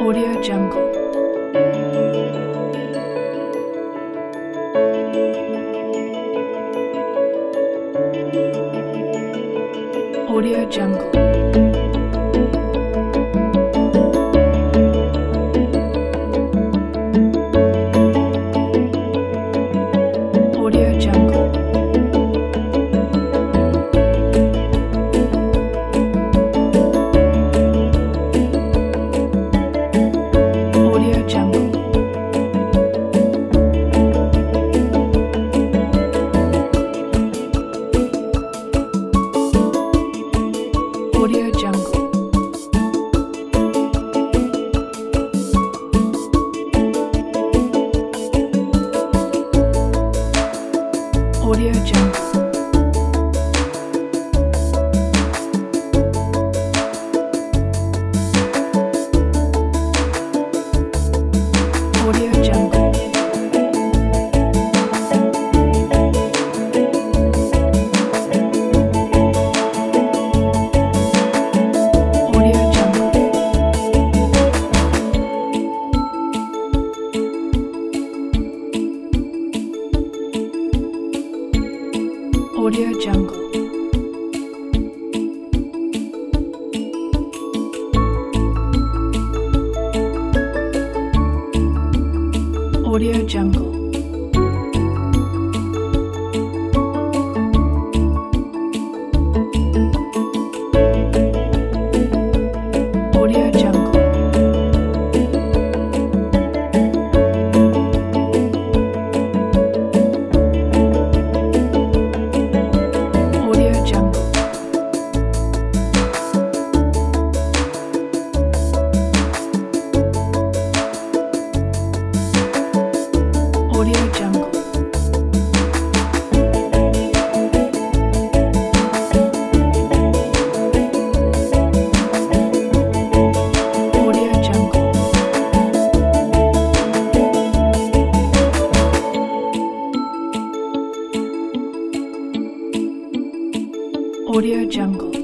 Audio Jungle. Audio Jungle. Audio Jungle. Audio Jungle. Audio Jungle. Audio Jungle. Audio Jungle. Audio Jungle. Audio Jungle. Audio Jungle. Audio Jungle. Audio Jungle. Audio Jungle. Audio Jungle. Audio Jungle.